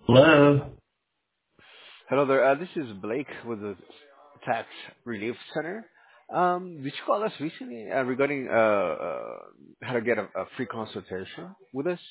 Hello. Hello there. This is Blake with the Tax Relief Center. Did you call us recently regarding how to get a free consultation with us?